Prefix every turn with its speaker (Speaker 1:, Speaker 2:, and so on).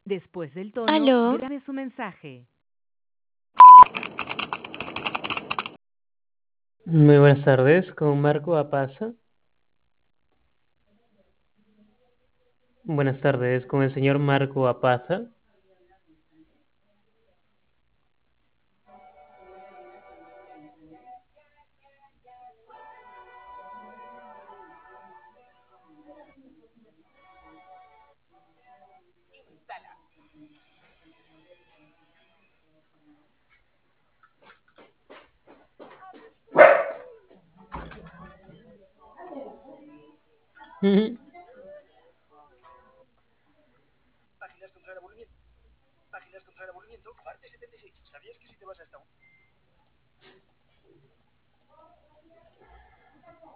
Speaker 1: Después del tono,
Speaker 2: Aló,
Speaker 1: grabe su mensaje.
Speaker 3: Muy buenas tardes, con Marco Apaza. Buenas tardes, con el señor Marco Apaza. Ujú.
Speaker 4: Páginas contra el aburrimiento. Páginas contra el aburrimiento, parte 76. ¿Sabías que si te vas hasta un